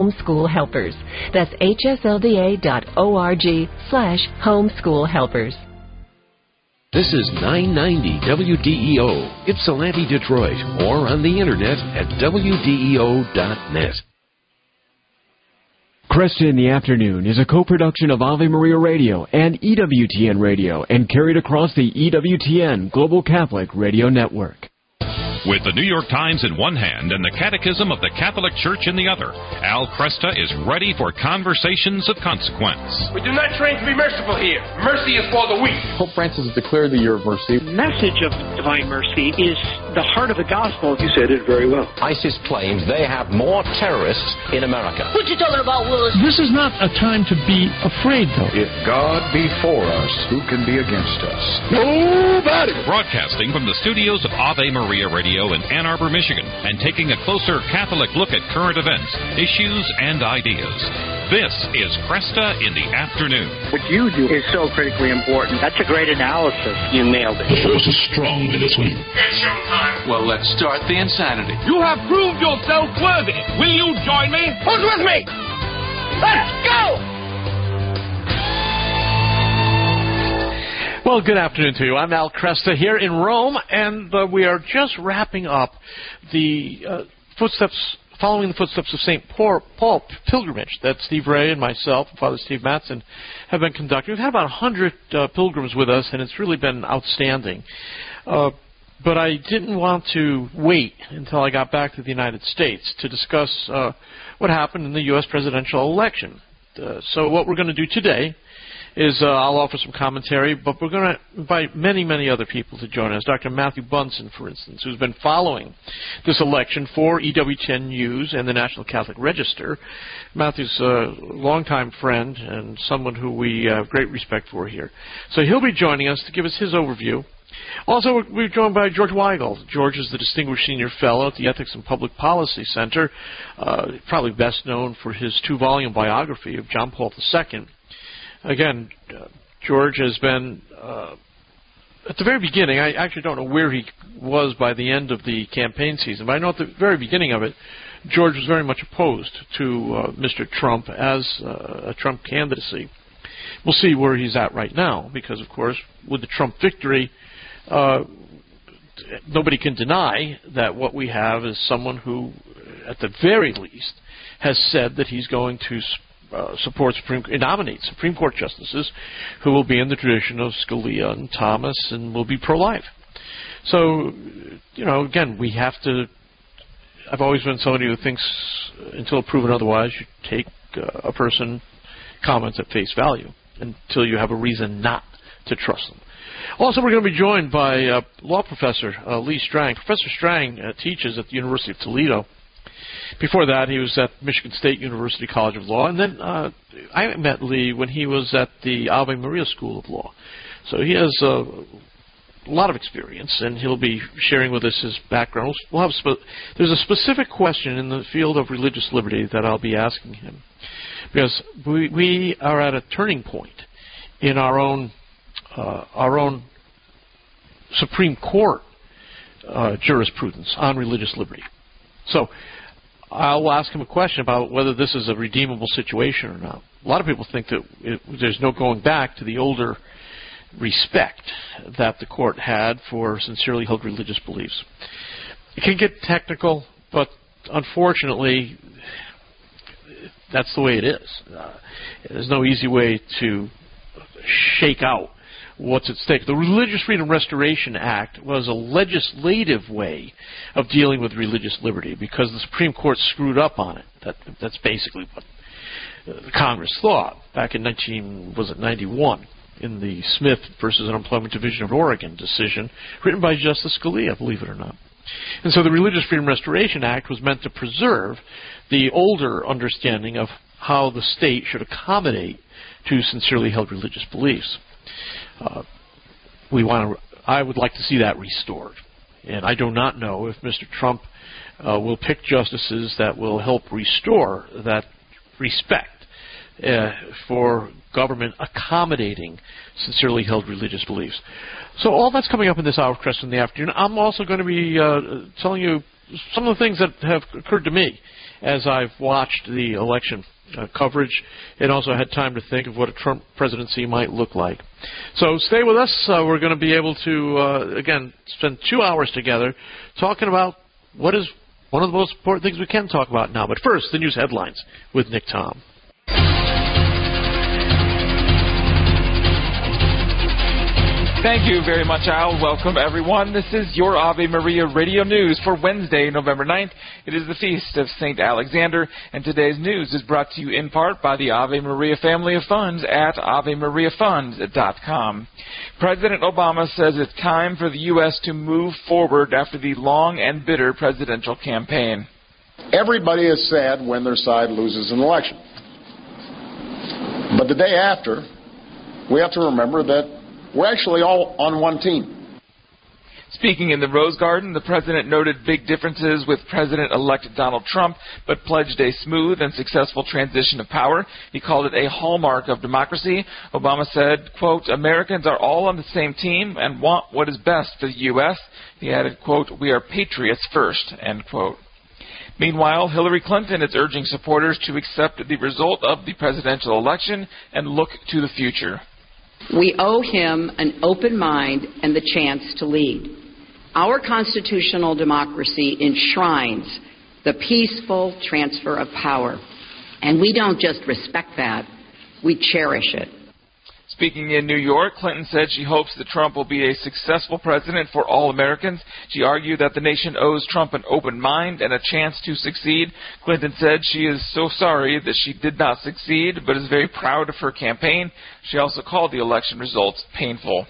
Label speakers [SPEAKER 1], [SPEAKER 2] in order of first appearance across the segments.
[SPEAKER 1] Homeschool Helpers. That's hslda.org/homeschoolhelpers.
[SPEAKER 2] This is 990 WDEO, Ypsilanti, Detroit, or on the internet at WDEO.net.
[SPEAKER 3] Cresta in the Afternoon is a co-production of Ave Maria Radio and EWTN Radio and carried across the EWTN Global Catholic Radio Network.
[SPEAKER 4] With the New York Times in one hand and the Catechism of the Catholic Church in the other, Al Cresta is ready for conversations of consequence.
[SPEAKER 5] We do not train to be merciful here. Mercy is for the weak.
[SPEAKER 6] Pope Francis has declared the year of mercy.
[SPEAKER 7] The message of divine mercy is the heart of the gospel.
[SPEAKER 8] You said it very well.
[SPEAKER 9] ISIS claims they have more terrorists in America.
[SPEAKER 10] What you talking about, Willis?
[SPEAKER 7] This is not a time to be afraid, though.
[SPEAKER 8] If God be for us, who can be against us?
[SPEAKER 4] Nobody! Broadcasting from the studios of Ave Maria Radio in Ann Arbor, Michigan, and taking a closer Catholic look at current events, issues, and ideas. This is Cresta in the Afternoon.
[SPEAKER 7] What you do is so critically important. That's a great analysis. You nailed it.
[SPEAKER 11] The force is strong in this one.
[SPEAKER 5] It's showtime.
[SPEAKER 12] Well, let's start the insanity.
[SPEAKER 5] You have proved yourself worthy. Will you join me? Who's with me? Let's go!
[SPEAKER 13] Well, good afternoon to you. I'm Al Cresta here in Rome, and we are just wrapping up the following the footsteps of St. Paul pilgrimage that Steve Ray and myself, Father Steve Mattson, have been conducting. We've had about 100 pilgrims with us, and it's really been outstanding. But I didn't want to wait until I got back to the United States to discuss what happened in the U.S. presidential election. So what we're going to do today is I'll offer some commentary, but we're going to invite many, many other people to join us. Dr. Matthew Bunson, for instance, who's been following this election for EWTN News and the National Catholic Register. Matthew's a longtime friend and someone who we have great respect for here. So he'll be joining us to give us his overview. Also, we're joined by George Weigel. George is the Distinguished Senior Fellow at the Ethics and Public Policy Center, probably best known for his 2-volume biography of John Paul II. Again, George has been, at the very beginning, I actually don't know where he was by the end of the campaign season, but I know at the very beginning of it, George was very much opposed to Mr. Trump as a Trump candidacy. We'll see where he's at right now, because, of course, with the Trump victory, nobody can deny that what we have is someone who, at the very least, has said that he's going to nominate Supreme Court justices who will be in the tradition of Scalia and Thomas and will be pro-life. So, again, we have to... I've always been somebody who thinks, until proven otherwise, you take a person comments at face value until you have a reason not to trust them. Also, we're going to be joined by law professor Lee Strang. Professor Strang teaches at the University of Toledo. Before that, he was at Michigan State University College of Law, and then I met Lee when he was at the Ave Maria School of Law. So he has a lot of experience, and he'll be sharing with us his background. There's a specific question in the field of religious liberty that I'll be asking him, because we are at a turning point in our own Supreme Court jurisprudence on religious liberty. So I'll ask him a question about whether this is a redeemable situation or not. A lot of people think that there's no going back to the older respect that the court had for sincerely held religious beliefs. It can get technical, but unfortunately, that's the way it is. There's no easy way to shake out what's at stake. The Religious Freedom Restoration Act was a legislative way of dealing with religious liberty because the Supreme Court screwed up on it. That's basically what Congress thought back in 91 in the Smith versus Unemployment Division of Oregon decision written by Justice Scalia, believe it or not. And so the Religious Freedom Restoration Act was meant to preserve the older understanding of how the state should accommodate to sincerely held religious beliefs. I would like to see that restored. And I do not know if Mr. Trump will pick justices that will help restore that respect for government accommodating sincerely held religious beliefs. So all that's coming up in this hour of Cresta in the Afternoon. I'm also going to be telling you some of the things that have occurred to me as I've watched the election coverage and also had time to think of what a Trump presidency might look like. So stay with us. We're going to be able to, again, spend 2 hours together talking about what is one of the most important things we can talk about now. But first, the news headlines with Nick Tom.
[SPEAKER 10] Thank you very much, Al. Welcome, everyone. This is your Ave Maria Radio News for Wednesday, November 9th. It is the feast of St. Alexander, and today's news is brought to you in part by the Ave Maria family of funds at AveMariaFunds.com. President Obama says it's time for the U.S. to move forward after the long and bitter presidential campaign.
[SPEAKER 8] Everybody is sad when their side loses an election. But the day after, we have to remember that we're actually all on one team.
[SPEAKER 10] Speaking in the Rose Garden, the president noted big differences with President-elect Donald Trump, but pledged a smooth and successful transition of power. He called it a hallmark of democracy. Obama said, quote, Americans are all on the same team and want what is best for the U.S. He added, quote, we are patriots first, end quote. Meanwhile, Hillary Clinton is urging supporters to accept the result of the presidential election and look to the future.
[SPEAKER 11] We owe him an open mind and the chance to lead. Our constitutional democracy enshrines the peaceful transfer of power. And we don't just respect that, we cherish it.
[SPEAKER 10] Speaking in New York, Clinton said she hopes that Trump will be a successful president for all Americans. She argued that the nation owes Trump an open mind and a chance to succeed. Clinton said she is so sorry that she did not succeed, but is very proud of her campaign. She also called the election results painful.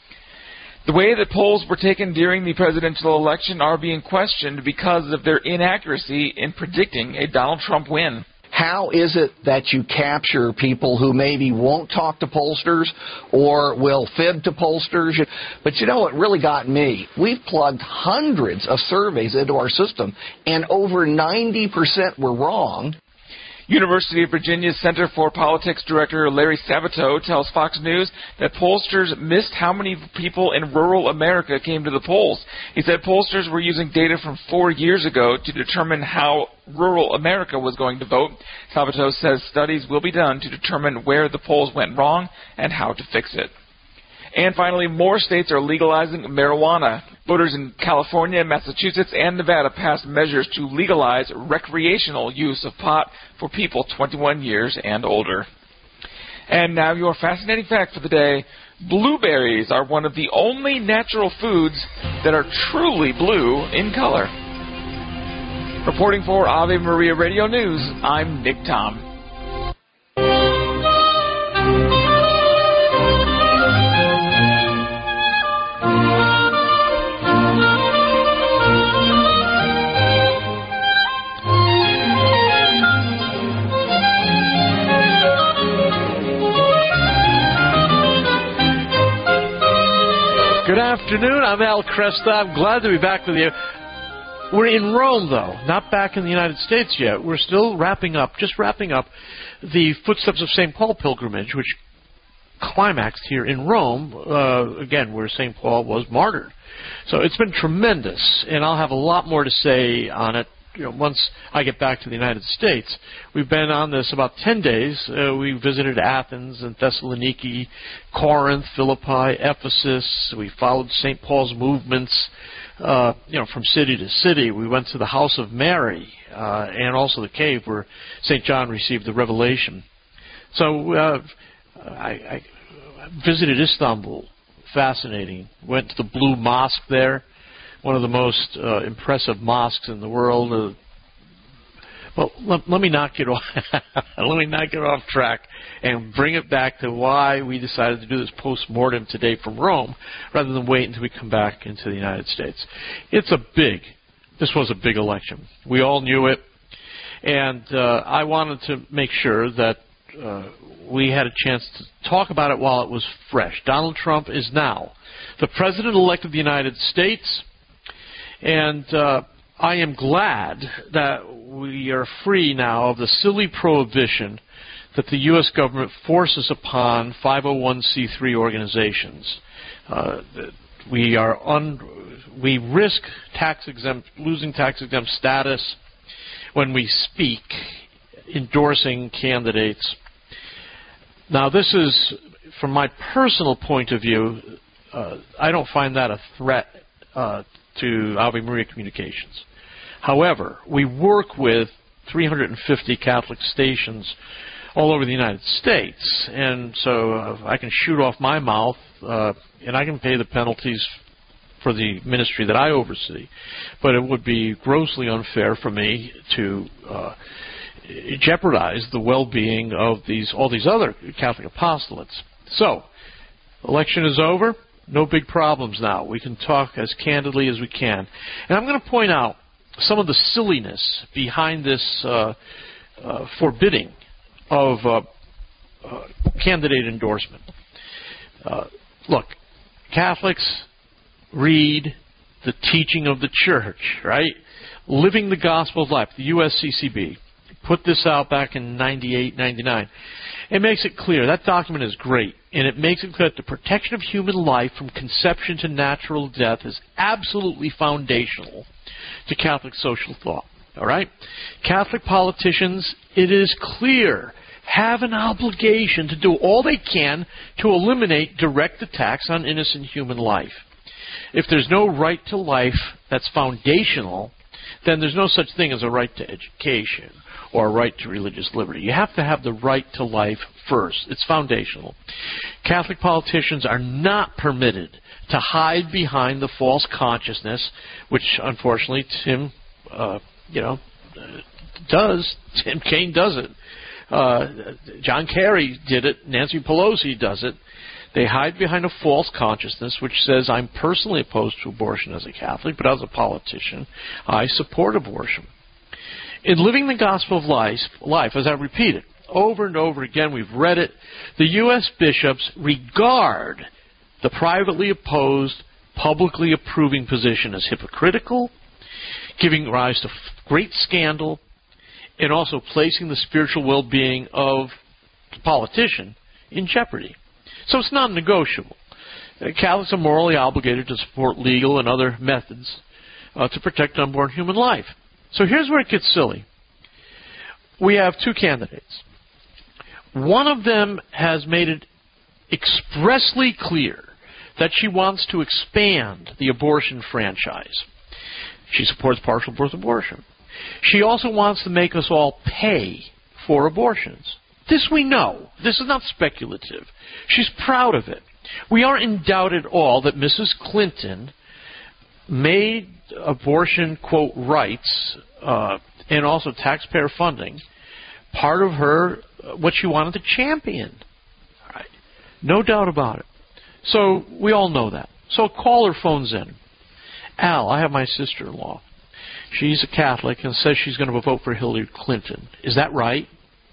[SPEAKER 10] The way that polls were taken during the presidential election are being questioned because of their inaccuracy in predicting a Donald Trump win.
[SPEAKER 14] How is it that you capture people who maybe won't talk to pollsters or will fib to pollsters? But you know what really got me? We've plugged hundreds of surveys into our system, and over 90% were wrong.
[SPEAKER 10] University of Virginia's Center for Politics Director Larry Sabato tells Fox News that pollsters missed how many people in rural America came to the polls. He said pollsters were using data from 4 years ago to determine how rural America was going to vote. Sabato says studies will be done to determine where the polls went wrong and how to fix it. And finally, more states are legalizing marijuana. Voters in California, Massachusetts, and Nevada passed measures to legalize recreational use of pot for people 21 years and older. And now your fascinating fact for the day. Blueberries are one of the only natural foods that are truly blue in color. Reporting for Ave Maria Radio News, I'm Nick Tom.
[SPEAKER 13] Good afternoon. I'm Al Kresta. I'm glad to be back with you. We're in Rome, though, not back in the United States yet. We're still wrapping up the Footsteps of St. Paul pilgrimage, which climaxed here in Rome, again, where St. Paul was martyred. So it's been tremendous, and I'll have a lot more to say on it once I get back to the United States. We've been on this about 10 days. We visited Athens and Thessaloniki, Corinth, Philippi, Ephesus. We followed St. Paul's movements, from city to city. We went to the House of Mary and also the cave where St. John received the revelation. So I visited Istanbul. Fascinating. Went to the Blue Mosque there. One of the most impressive mosques in the world. Let me not get off. Let me not get off track and bring it back to why we decided to do this post-mortem today from Rome, rather than wait until we come back into the United States. This was a big election. We all knew it, and I wanted to make sure that we had a chance to talk about it while it was fresh. Donald Trump is now the President-elect of the United States. And I am glad that we are free now of the silly prohibition that the U.S. government forces upon 501c3 organizations. We risk losing tax-exempt status. when we speak endorsing candidates. Now, this is, from my personal point of view, I don't find that a threat to Ave Maria Communications. However, we work with 350 Catholic stations all over the United States, and so I can shoot off my mouth, and I can pay the penalties for the ministry that I oversee. But it would be grossly unfair for me to jeopardize the well-being of all these other Catholic apostolates. So, election is over. No big problems now. We can talk as candidly as we can. And I'm going to point out some of the silliness behind this forbidding of candidate endorsement. Look, Catholics read the teaching of the Church, right? Living the Gospel of Life, the USCCB, put this out back in 98, 99. It makes it clear. That document is great, and it makes it clear that the protection of human life from conception to natural death is absolutely foundational to Catholic social thought. All right? Catholic politicians, it is clear, have an obligation to do all they can to eliminate direct attacks on innocent human life. If there's no right to life that's foundational, then there's no such thing as a right to education or a right to religious liberty. You have to have the right to life first. It's foundational. Catholic politicians are not permitted to hide behind the false consciousness, which unfortunately Tim does. Tim Kaine does it. John Kerry did it. Nancy Pelosi does it. They hide behind a false consciousness which says, I'm personally opposed to abortion as a Catholic, but as a politician, I support abortion. In Living the Gospel of Life, as I repeated over and over again, we've read it, the U.S. bishops regard the privately opposed, publicly approving position as hypocritical, giving rise to great scandal, and also placing the spiritual well-being of the politician in jeopardy. So it's not negotiable. Catholics are morally obligated to support legal and other methods to protect unborn human life. So here's where it gets silly. We have two candidates. One of them has made it expressly clear that she wants to expand the abortion franchise. She supports partial birth abortion. She also wants to make us all pay for abortions. This we know. This is not speculative. She's proud of it. We aren't in doubt at all that Mrs. Clinton made abortion, quote, rights, and also taxpayer funding part of her, what she wanted to champion. All right. No doubt about it. So we all know that. So a caller phones in. Al, I have my sister-in-law. She's a Catholic and says she's going to vote for Hillary Clinton. Is that right?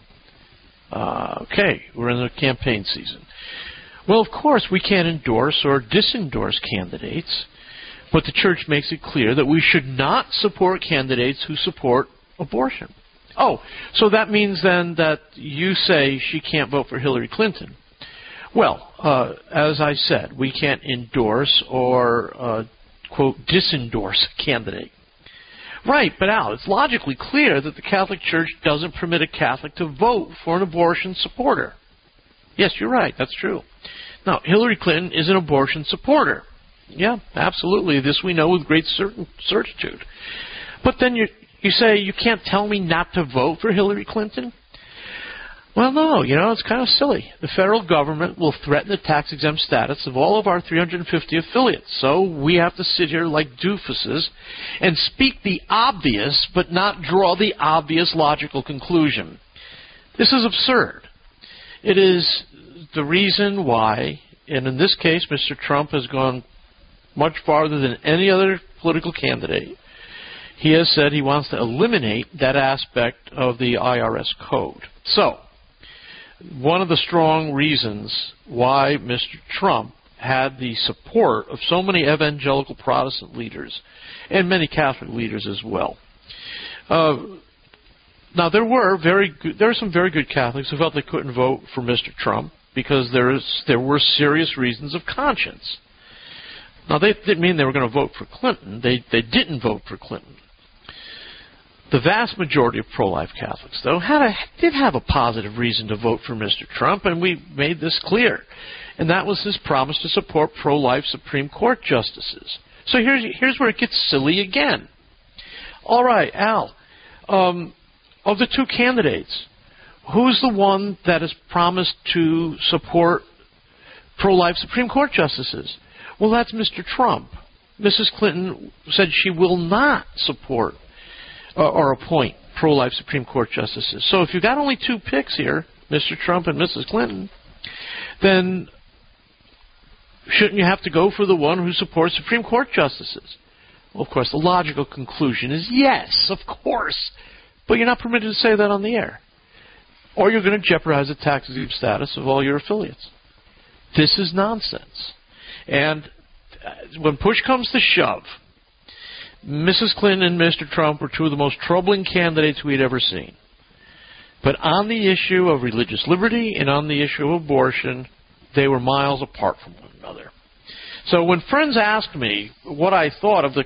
[SPEAKER 13] Okay, we're in the campaign season. Well, of course, we can't endorse or disendorse candidates, but the Church makes it clear that we should not support candidates who support abortion. Oh, so that means then that you say she can't vote for Hillary Clinton. Well, as I said, we can't endorse or, quote, disendorse a candidate. Right, but Al, it's logically clear that the Catholic Church doesn't permit a Catholic to vote for an abortion supporter. Yes, you're right, that's true. Now, Hillary Clinton is an abortion supporter. Yeah, absolutely. This we know with great certitude. But then you say, you can't tell me not to vote for Hillary Clinton? Well, no, it's kind of silly. The federal government will threaten the tax-exempt status of all of our 350 affiliates. So we have to sit here like doofuses and speak the obvious, but not draw the obvious logical conclusion. This is absurd. It is the reason why, and in this case, Mr. Trump has gone much farther than any other political candidate. He has said he wants to eliminate that aspect of the IRS code. So, one of the strong reasons why Mr. Trump had the support of so many evangelical Protestant leaders and many Catholic leaders as well. Now, there were some very good Catholics who felt they couldn't vote for Mr. Trump because there were serious reasons of conscience. Now, they didn't mean they were going to vote for Clinton. They didn't vote for Clinton. The vast majority of pro-life Catholics, though, did have a positive reason to vote for Mr. Trump, and we made this clear. And that was his promise to support pro-life Supreme Court justices. So here's where it gets silly again. All right, Al, of the two candidates, who's the one that has promised to support pro-life Supreme Court justices? Well, that's Mr. Trump. Mrs. Clinton said she will not support or appoint pro-life Supreme Court justices. So if you've got only two picks here, Mr. Trump and Mrs. Clinton, then shouldn't you have to go for the one who supports Supreme Court justices? Well, of course, the logical conclusion is yes, of course. But you're not permitted to say that on the air. Or you're going to jeopardize the tax-exempt status of all your affiliates. This is nonsense. And when push comes to shove, Mrs. Clinton and Mr. Trump were two of the most troubling candidates we'd ever seen. But on the issue of religious liberty and on the issue of abortion, they were miles apart from one another. So when friends asked me what I thought of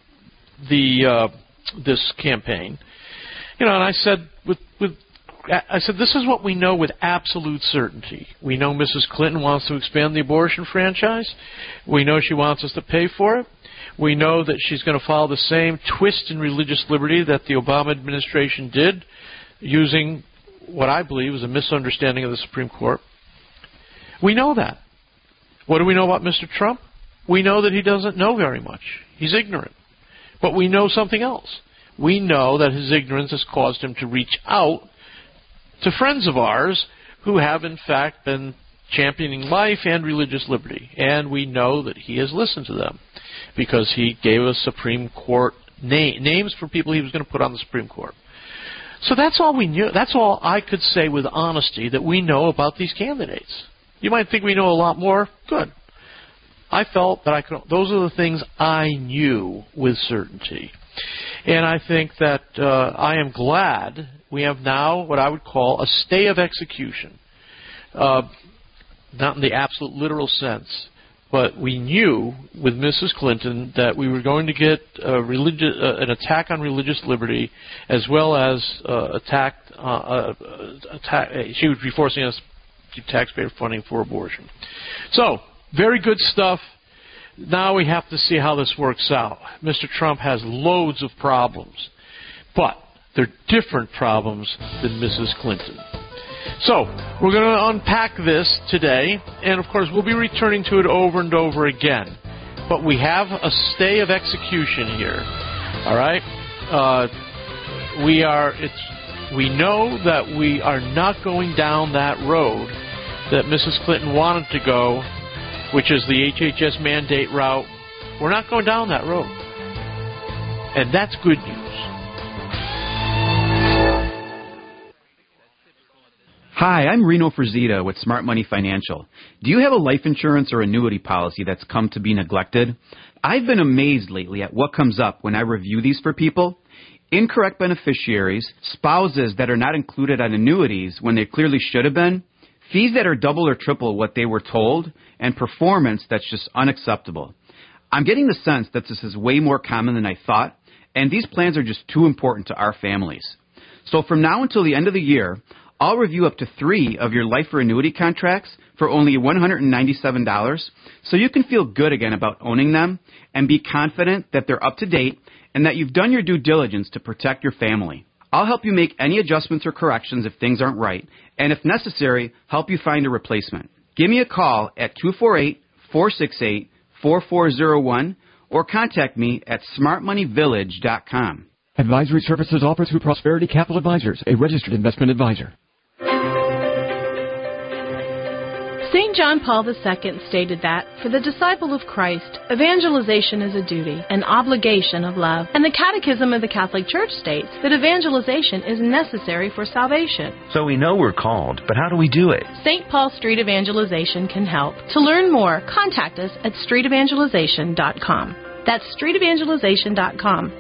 [SPEAKER 13] this campaign, and I said this is what we know with absolute certainty. We know Mrs. Clinton wants to expand the abortion franchise. We know she wants us to pay for it. We know that she's going to follow the same twist in religious liberty that the Obama administration did, using what I believe is a misunderstanding of the Supreme Court. We know that. What do we know about Mr. Trump? We know that he doesn't know very much. He's ignorant. But we know something else. We know that his ignorance has caused him to reach out to friends of ours who have, in fact, been championing life and religious liberty. And we know that he has listened to them because he gave us Supreme Court names for people he was going to put on the Supreme Court. So that's all we knew. That's all I could say with honesty that we know about these candidates. You might think we know a lot more. Good. I felt that those are the things I knew with certainty. And I think that I am glad we have now what I would call a stay of execution. Not in the absolute literal sense, but we knew with Mrs. Clinton that we were going to get an attack on religious liberty as well as she would be forcing us to taxpayer funding for abortion. So, very good stuff. Now we have to see how this works out. Mr. Trump has loads of problems, but they're different problems than Mrs. Clinton. So, we're going to unpack this today, and of course we'll be returning to it over and over again. But we have a stay of execution here. All right? We know that we are not going down that road that Mrs. Clinton wanted to go, which is the HHS mandate route. We're not going down that road. And that's good news.
[SPEAKER 15] Hi, I'm Reno Frazita with Smart Money Financial. Do you have a life insurance or annuity policy that's come to be neglected? I've been amazed lately at what comes up when I review these for people. Incorrect beneficiaries, spouses that are not included on annuities when they clearly should have been, fees that are double or triple what they were told, and performance that's just unacceptable. I'm getting the sense that this is way more common than I thought, and these plans are just too important to our families. So from now until the end of the year, I'll review up to 3 of your life or annuity contracts for only $197, so you can feel good again about owning them and be confident that they're up to date and that you've done your due diligence to protect your family. I'll help you make any adjustments or corrections if things aren't right, and if necessary, help you find a replacement. Give me a call at 248-468-4401 or contact me at smartmoneyvillage.com.
[SPEAKER 3] Advisory services offered through Prosperity Capital Advisors, a registered investment advisor.
[SPEAKER 16] St. John Paul II stated that, for the disciple of Christ, evangelization is a duty, an obligation of love. And the Catechism of the Catholic Church states that evangelization is necessary for salvation.
[SPEAKER 17] So we know we're called, but how do we do it?
[SPEAKER 16] St. Paul Street Evangelization can help. To learn more, contact us at streetevangelization.com. That's streetevangelization.com.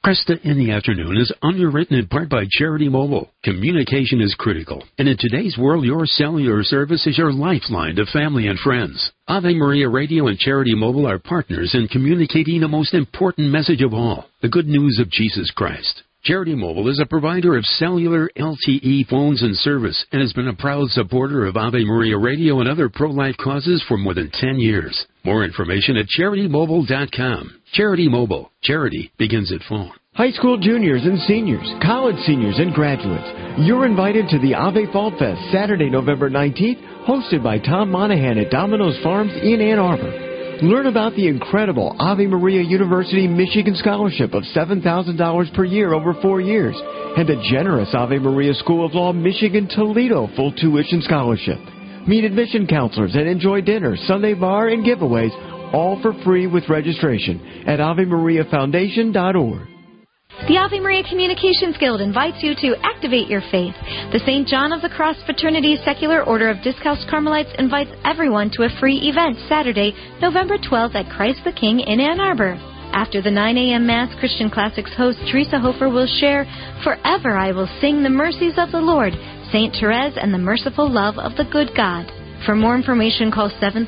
[SPEAKER 2] Cresta in the Afternoon is underwritten in part by Charity Mobile. Communication is critical, and in today's world, your cellular service is your lifeline to family and friends. Ave Maria Radio and Charity Mobile are partners in communicating the most important message of all, the good news of Jesus Christ. Charity Mobile is a provider of cellular LTE phones and service and has been a proud supporter of Ave Maria Radio and other pro-life causes for more than 10 years. More information at CharityMobile.com. Charity Mobile. Charity begins at phone.
[SPEAKER 3] High school juniors and seniors, college seniors and graduates, you're invited to the Ave Fall Fest Saturday, November 19th, hosted by Tom Monahan at Domino's Farms in Ann Arbor. Learn about the incredible Ave Maria University Michigan Scholarship of $7,000 per year over 4 years, and a generous Ave Maria School of Law Michigan Toledo full tuition scholarship. Meet admission counselors and enjoy dinner, Sunday bar, and giveaways, all for free with registration at AveMariaFoundation.org.
[SPEAKER 18] The Ave Maria Communications Guild invites you to activate your faith. The St. John of the Cross Fraternity Secular Order of Discalced Carmelites invites everyone to a free event Saturday, November 12th at Christ the King in Ann Arbor. After the 9 a.m. Mass, Christian Classics host Teresa Hofer will share, "Forever I will sing the mercies of the Lord, St. Therese and the merciful love of the good God." For more information, call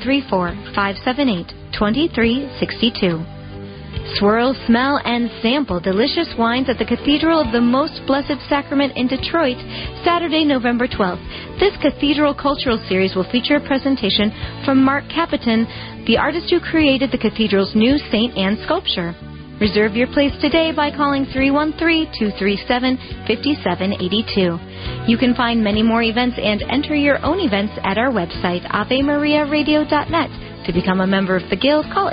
[SPEAKER 18] 734-578-2362. Swirl, smell, and sample delicious wines at the Cathedral of the Most Blessed Sacrament in Detroit, Saturday, November 12th. This Cathedral Cultural Series will feature a presentation from Mark Capitan, the artist who created the cathedral's new St. Anne sculpture. Reserve your place today by calling 313-237-5782. You can find many more events and enter your own events at our website, AveMariaRadio.net. To become a member of the Guild, call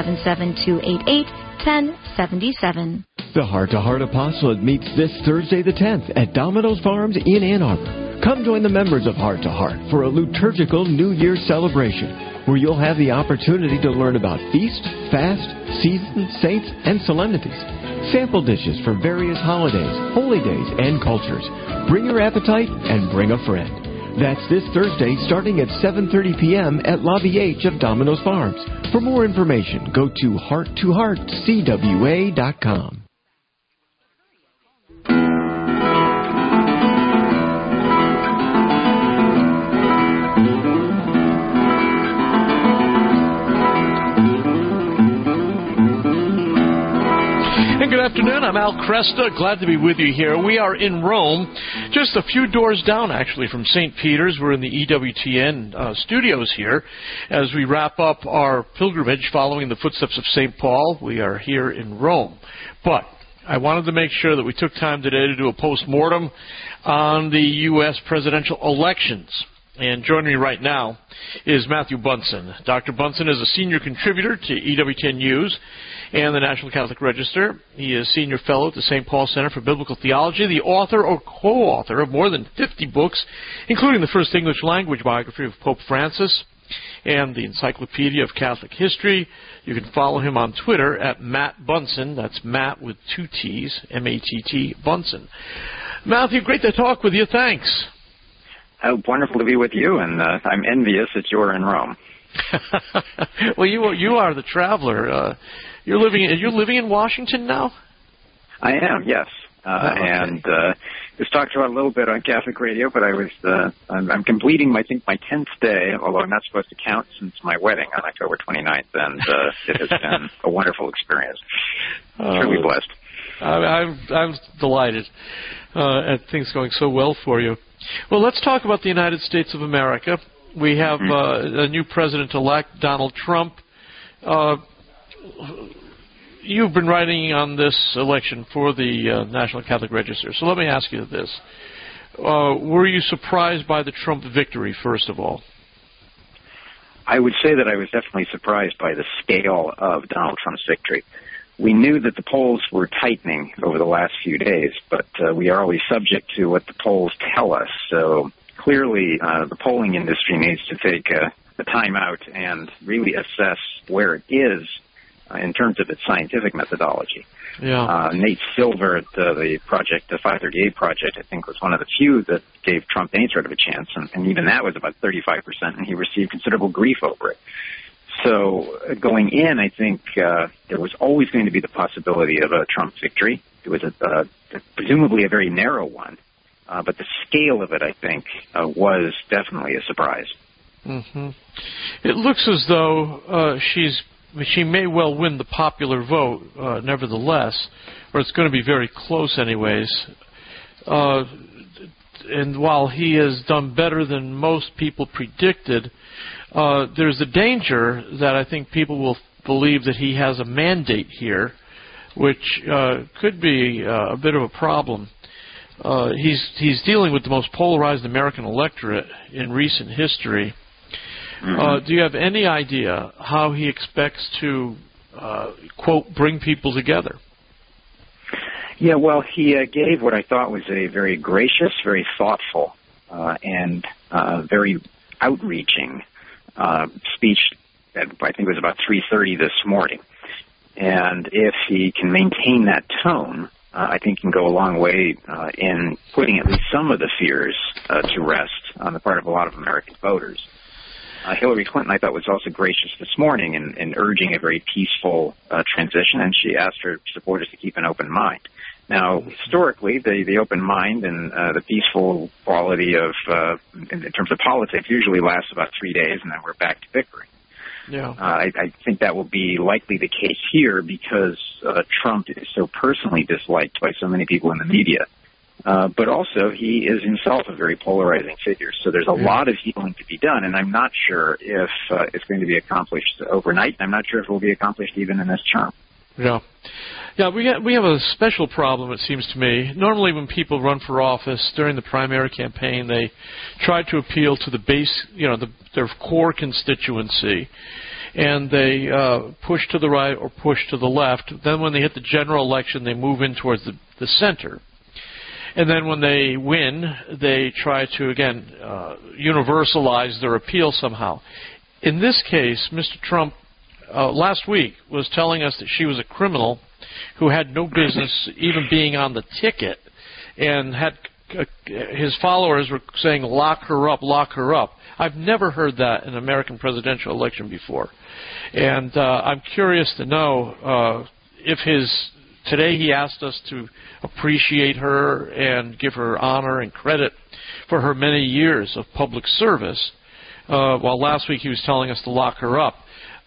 [SPEAKER 18] 877-288-1077.
[SPEAKER 3] The Heart to Heart Apostolate meets this Thursday the 10th at Domino's Farms in Ann Arbor. Come join the members of Heart to Heart for a liturgical New Year's celebration, where you'll have the opportunity to learn about feast, fast, season, saints, and solemnities. Sample dishes for various holidays, holy days, and cultures. Bring your appetite and bring a friend. That's this Thursday starting at 7:30 p.m. at Lobby H of Domino's Farms. For more information, go to hearttoheartcwa.com.
[SPEAKER 13] Good afternoon. I'm Al Cresta. Glad to be with you here. We are in Rome, just a few doors down, actually, from St. Peter's. We're in the EWTN studios here as we wrap up our pilgrimage following the footsteps of St. Paul. We are here in Rome. But I wanted to make sure that we took time today to do a post-mortem on the U.S. presidential elections. And joining me right now is Matthew Bunson. Dr. Bunson is a senior contributor to EWTN News and the National Catholic Register. He is senior fellow at the St. Paul Center for Biblical Theology, the author or co-author of more than 50 books, including the first English language biography of Pope Francis and the Encyclopedia of Catholic History. You can follow him on Twitter at Matt Bunson. That's Matt with 2 T's, M-A-T-T, Bunson. Matthew, great to talk with you. Thanks.
[SPEAKER 19] Oh, wonderful to be with you, and I'm envious that you're in Rome.
[SPEAKER 13] Well, you are the traveler. You're living in Washington now?
[SPEAKER 19] I am, yes. Okay. And it's talked about a little bit on Catholic Radio, but I'm completing, I think, my 10th day, although I'm not supposed to count since my wedding on October 29th, and it has been a wonderful experience. Truly blessed.
[SPEAKER 13] I'm delighted at things going so well for you. Well, let's talk about the United States of America. We have a new president-elect, Donald Trump. You've been writing on this election for the National Catholic Register. So let me ask you this. Were you surprised by the Trump victory, first of all?
[SPEAKER 19] I would say that I was definitely surprised by the scale of Donald Trump's victory. We knew that the polls were tightening over the last few days, but we are always subject to what the polls tell us. So clearly the polling industry needs to take the time out and really assess where it is in terms of its scientific methodology.
[SPEAKER 13] Yeah.
[SPEAKER 19] Nate Silver at the 538 Project, I think, was one of the few that gave Trump any sort of a chance, and even that was about 35%, and he received considerable grief over it. So going in, I think there was always going to be the possibility of a Trump victory. It was presumably a very narrow one, but the scale of it, I think, was definitely a surprise.
[SPEAKER 13] Mm-hmm. It looks as though she may well win the popular vote, nevertheless, or it's going to be very close anyways. And while he has done better than most people predicted, there's a danger that I think people will believe that he has a mandate here, which could be a bit of a problem. He's dealing with the most polarized American electorate in recent history. Do you have any idea how he expects to, quote, bring people together?
[SPEAKER 19] Yeah, well, he gave what I thought was a very gracious, very thoughtful, and very outreaching speech that I think was about 3:30 this morning. And if he can maintain that tone, I think he can go a long way in putting at least some of the fears to rest on the part of a lot of American voters. Hillary Clinton, I thought, was also gracious this morning in urging a very peaceful transition, and she asked her supporters to keep an open mind. Now, historically, the open mind and the peaceful quality of, in terms of politics, usually lasts about 3 days, and then we're back to bickering.
[SPEAKER 13] Yeah.
[SPEAKER 19] I think that will be likely the case here because Trump is so personally disliked by so many people in the media. But also, he is himself a very polarizing figure. So there's a lot of healing to be done, and I'm not sure if it's going to be accomplished overnight. I'm not sure if it will be accomplished even in this term.
[SPEAKER 13] Yeah. Yeah, we have a special problem, it seems to me. Normally when people run for office during the primary campaign, they try to appeal to the base, their core constituency, and they push to the right or push to the left. Then when they hit the general election, they move in towards the center. And then when they win, they try to, again, universalize their appeal somehow. In this case, Mr. Trump, last week, was telling us that she was a criminal who had no business even being on the ticket, and had his followers were saying, lock her up, lock her up. I've never heard that in an American presidential election before. And I'm curious to know if today he asked us to appreciate her and give her honor and credit for her many years of public service, while last week he was telling us to lock her up.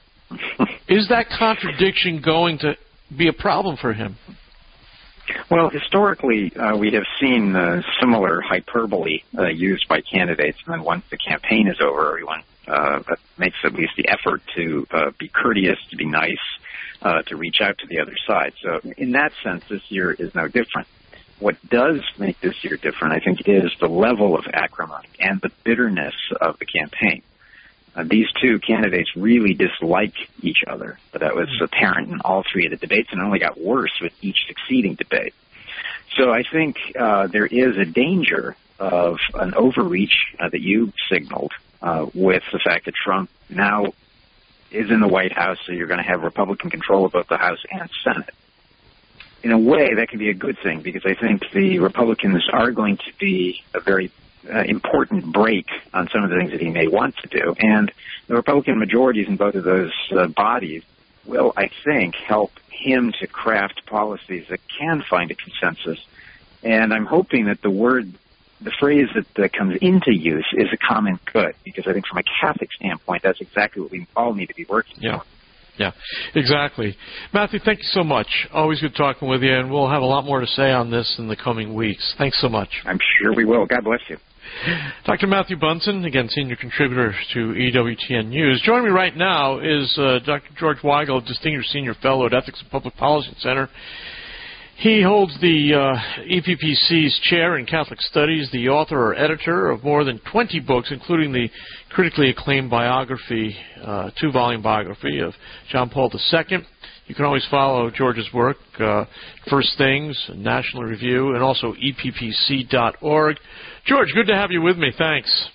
[SPEAKER 13] Is that contradiction going to be a problem for him?
[SPEAKER 19] Well, historically, we have seen similar hyperbole used by candidates, and then once the campaign is over, everyone makes at least the effort to be courteous, to be nice, to reach out to the other side. So in that sense, this year is no different. What does make this year different, I think, is the level of acrimony and the bitterness of the campaign. These two candidates really dislike each other. But that was apparent in all three of the debates, and only got worse with each succeeding debate. So I think there is a danger of an overreach that you signaled with the fact that Trump now is in the White House, so you're going to have Republican control of both the House and Senate. In a way, that can be a good thing, because I think the Republicans are going to be a very important break on some of the things that he may want to do. And the Republican majorities in both of those bodies will, I think, help him to craft policies that can find a consensus. And I'm hoping that the phrase that comes into use is a common good, because I think from a Catholic standpoint, that's exactly what we all need to be working on.
[SPEAKER 13] Yeah, exactly. Matthew, thank you so much. Always good talking with you, and we'll have a lot more to say on this in the coming weeks. Thanks so much.
[SPEAKER 19] I'm sure we will. God bless you.
[SPEAKER 13] Dr. Matthew Bunson, again, senior contributor to EWTN News. Joining me right now is Dr. George Weigel, distinguished senior fellow at Ethics and Public Policy Center. He holds the EPPC's chair in Catholic Studies, the author or editor of more than 20 books, including the critically acclaimed biography, 2-volume biography of John Paul II. You can always follow George's work, First Things, National Review, and also eppc.org. George, good to have you with me. Thanks.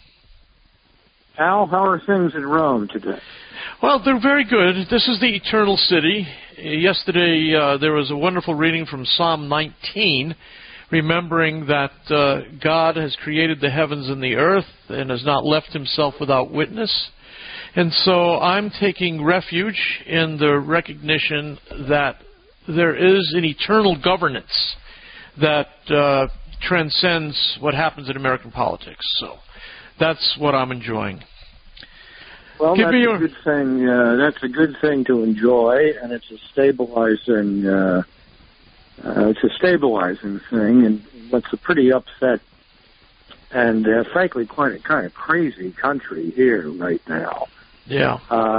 [SPEAKER 20] Al, how are things in Rome today?
[SPEAKER 13] Well, they're very good. This is the Eternal City. Yesterday, there was a wonderful reading from Psalm 19, remembering that God has created the heavens and the earth and has not left himself without witness. And so I'm taking refuge in the recognition that there is an eternal governance that transcends what happens in American politics. So that's what I'm enjoying.
[SPEAKER 20] Well, that's a good thing. That's a good thing to enjoy, and it's a stabilizing. It's a stabilizing thing, and what's a pretty upset and frankly kind of crazy country here right now.
[SPEAKER 13] Yeah.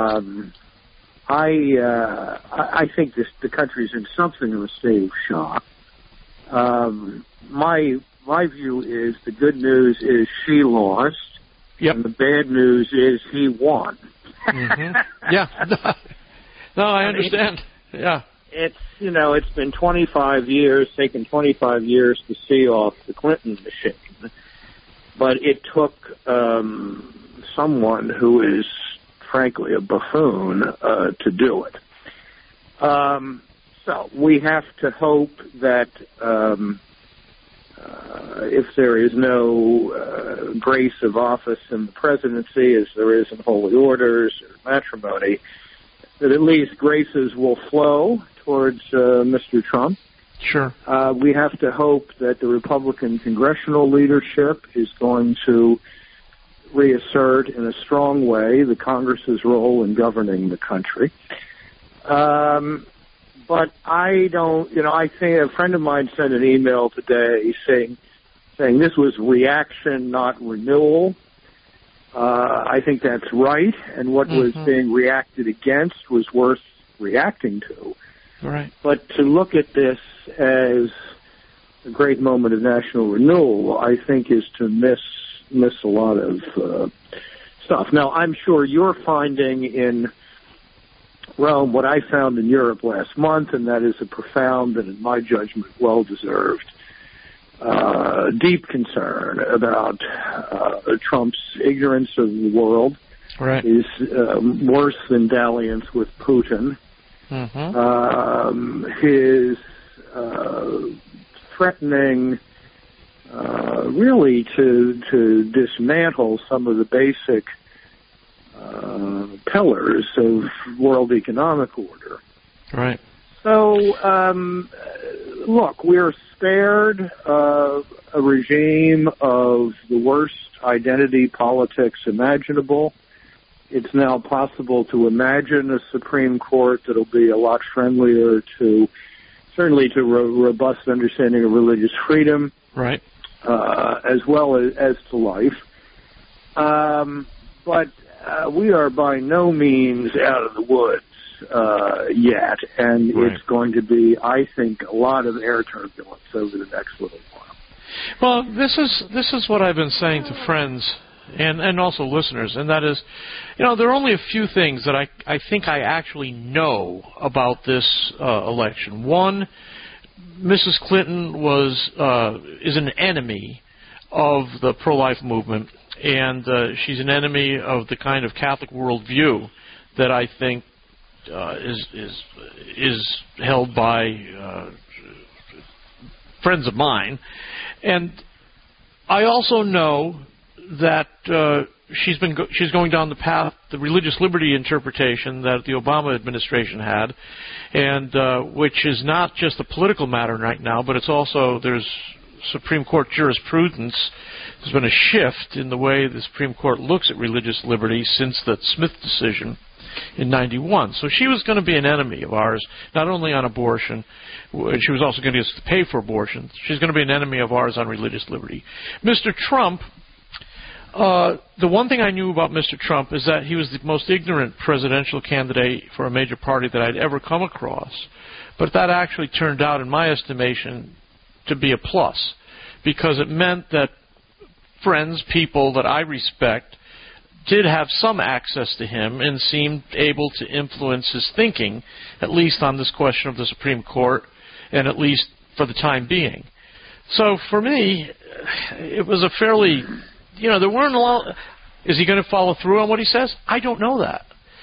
[SPEAKER 20] I think the country's in something of a state of shock. My view is the good news is she lost.
[SPEAKER 13] Yep.
[SPEAKER 20] And the bad news is he won.
[SPEAKER 13] Mm-hmm. Yeah. No, I understand. Yeah.
[SPEAKER 20] It's been 25 years, taken 25 years to see off the Clinton machine. But it took someone who is, frankly, a buffoon to do it. So we have to hope that if there is no grace of office in the presidency, as there is in holy orders or matrimony, that at least graces will flow towards Mr. Trump.
[SPEAKER 13] Sure.
[SPEAKER 20] We have to hope that the Republican congressional leadership is going to reassert in a strong way the Congress's role in governing the country. But I don't, I think a friend of mine sent an email today saying this was reaction, not renewal. I think that's right, and what was being reacted against was worth reacting to.
[SPEAKER 13] Right.
[SPEAKER 20] But to look at this as a great moment of national renewal, I think, is to miss a lot of stuff. Now, I'm sure you're finding in Rome what I found in Europe last month, and that is a profound and, in my judgment, well-deserved deep concern about Trump's ignorance of the world,
[SPEAKER 13] right.
[SPEAKER 20] His worse than dalliance with Putin, his threatening really to dismantle some of the basic pillars of world economic order.
[SPEAKER 13] Right.
[SPEAKER 20] So, look, we're spared a regime of the worst identity politics imaginable. It's now possible to imagine a Supreme Court that'll be a lot friendlier to, certainly to robust understanding of religious freedom.
[SPEAKER 13] Right.
[SPEAKER 20] As well as to life. But we are by no means out of the woods yet, and it's going to be, I think, a lot of air turbulence over the next little while.
[SPEAKER 13] Well, this is what I've been saying to friends and also listeners, and that is, there are only a few things that I think I actually know about this election. One, Mrs. Clinton is an enemy of the pro-life movement, and she's an enemy of the kind of Catholic worldview that I think is held by friends of mine. And I also know that she's going down the path, the religious liberty interpretation that the Obama administration had, and which is not just a political matter right now, but it's also, there's Supreme Court jurisprudence. There's been a shift in the way the Supreme Court looks at religious liberty since the Smith decision in 91. So she was going to be an enemy of ours, not only on abortion. She was also going to get us to pay for abortion. She's going to be an enemy of ours on religious liberty. Mr. Trump, the one thing I knew about Mr. Trump is that he was the most ignorant presidential candidate for a major party that I'd ever come across. But that actually turned out, in my estimation, to be a plus, because it meant that friends, people that I respect, did have some access to him and seemed able to influence his thinking, at least on this question of the Supreme Court, and at least for the time being. So for me, it was a fairly, there weren't a lot. Is he going to follow through on what he says? I don't know that.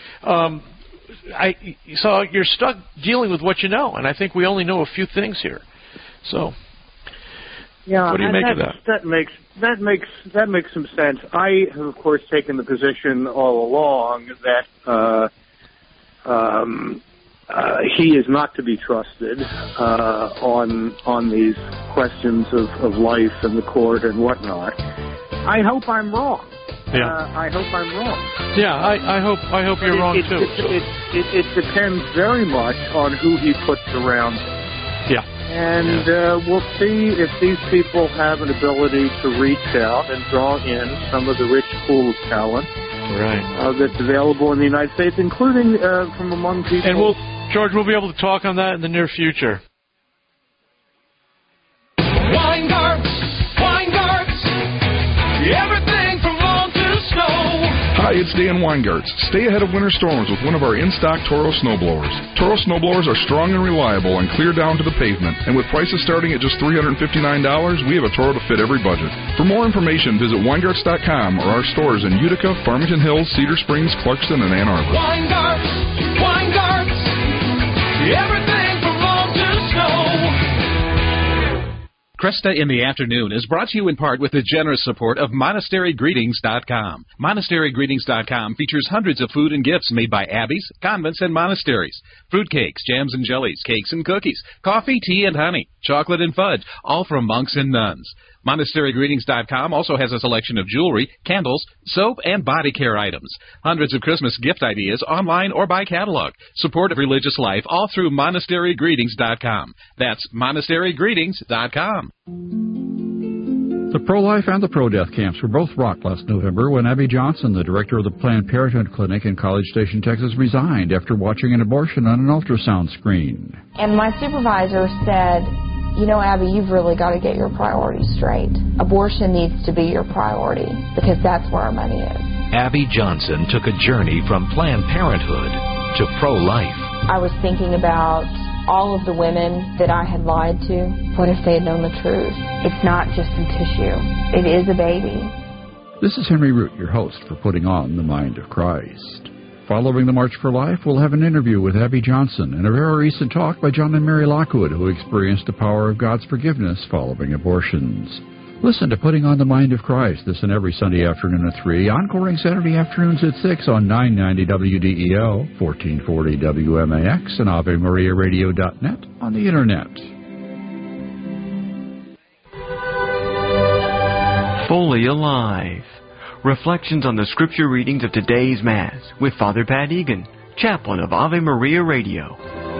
[SPEAKER 13] So you're stuck dealing with what you know, and I think we only know a few things here. So,
[SPEAKER 20] yeah,
[SPEAKER 13] what do you make of that?
[SPEAKER 20] That makes some sense. I have, of course, taken the position all along that he is not to be trusted on these questions of life and the court and whatnot. I hope I'm wrong.
[SPEAKER 13] Yeah.
[SPEAKER 20] I hope I'm wrong.
[SPEAKER 13] Yeah, I hope you're wrong too.
[SPEAKER 20] It depends very much on who he puts around him.
[SPEAKER 13] Yeah.
[SPEAKER 20] And we'll see if these people have an ability to reach out and draw in some of the rich pool of talent that's available in the United States, including from among people.
[SPEAKER 13] And George, we'll be able to talk on that in the near future.
[SPEAKER 5] Weingarts, everything from lawn to snow.
[SPEAKER 21] Hi, it's Dan Weingarts. Stay ahead of winter storms with one of our in-stock Toro snowblowers. Toro snowblowers are strong and reliable and clear down to the pavement. And with prices starting at just $359, we have a Toro to fit every budget. For more information, visit Weingarts.com or our stores in Utica, Farmington Hills, Cedar Springs, Clarkston, and Ann Arbor.
[SPEAKER 5] Weingarts, everything from lawn to snow.
[SPEAKER 4] Cresta in the Afternoon is brought to you in part with the generous support of MonasteryGreetings.com. MonasteryGreetings.com features hundreds of food and gifts made by abbeys, convents, and monasteries. Fruitcakes, jams and jellies, cakes and cookies, coffee, tea, and honey, chocolate and fudge, all from monks and nuns. MonasteryGreetings.com also has a selection of jewelry, candles, soap, and body care items. Hundreds of Christmas gift ideas online or by catalog. Support of religious life all through MonasteryGreetings.com. That's MonasteryGreetings.com.
[SPEAKER 22] The pro-life and the pro-death camps were both rocked last November when Abby Johnson, the director of the Planned Parenthood Clinic in College Station, Texas, resigned after watching an abortion on an ultrasound screen.
[SPEAKER 23] And my supervisor said, you know, Abby, you've really got to get your priorities straight. Abortion needs to be your priority because that's where our money is.
[SPEAKER 9] Abby Johnson took a journey from Planned Parenthood to pro-life.
[SPEAKER 23] I was thinking about all of the women that I had lied to. What if they had known the truth? It's not just some tissue. It is a baby.
[SPEAKER 22] This is Henry Root, your host for Putting on the Mind of Christ. Following the March for Life, we'll have an interview with Abby Johnson and a very recent talk by John and Mary Lockwood, who experienced the power of God's forgiveness following abortions. Listen to Putting on the Mind of Christ this and every Sunday afternoon at 3, encoring Saturday afternoons at 6 on 990 WDEL, 1440 WMAX, and AveMariaRadio.net on the Internet.
[SPEAKER 24] Fully Alive. Reflections on the scripture readings of today's Mass with Father Pat Egan, chaplain of Ave Maria Radio.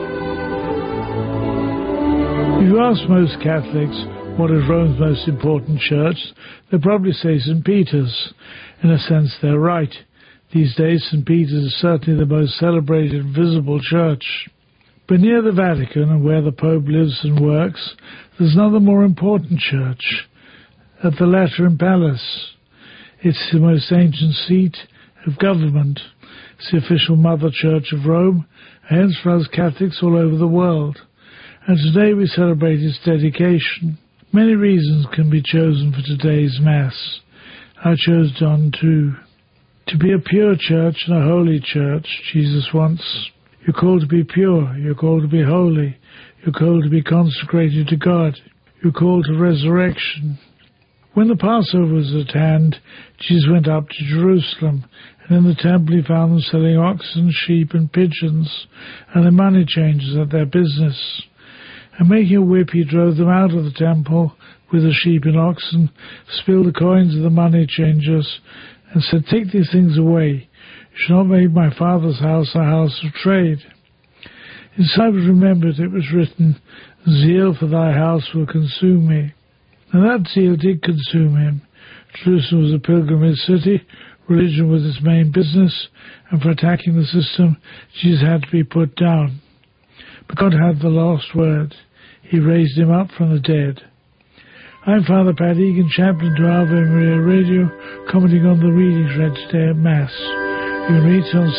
[SPEAKER 25] If you ask most Catholics what is Rome's most important church, they'll probably say St. Peter's. In a sense, they're right. These days, St. Peter's is certainly the most celebrated and visible church. But near the Vatican, and where the Pope lives and works, there's another more important church, at the Lateran Palace. It's the most ancient seat of government. It's the official Mother Church of Rome, hence for us Catholics all over the world. And today we celebrate its dedication. Many reasons can be chosen for today's Mass. I chose John 2. To be a pure church and a holy church, Jesus wants. You're called to be pure. You're called to be holy. You're called to be consecrated to God. You're called to resurrection. When the Passover was at hand, Jesus went up to Jerusalem, and in the temple he found them selling oxen, sheep, and pigeons, and the money changers at their business. And making a whip, he drove them out of the temple with the sheep and oxen, spilled the coins of the money changers, and said, "Take these things away. You shall not make my Father's house a house of trade." His disciples remembered it was written, "Zeal for thy house will consume me." And that zeal did consume him. Jerusalem was a pilgrimage city, religion was its main business, and for attacking the system, Jesus had to be put down. But God had the last word. He raised him up from the dead. I'm Father Pat Egan, chaplain to Ave Maria Radio, commenting on the readings read today at Mass. You can reach on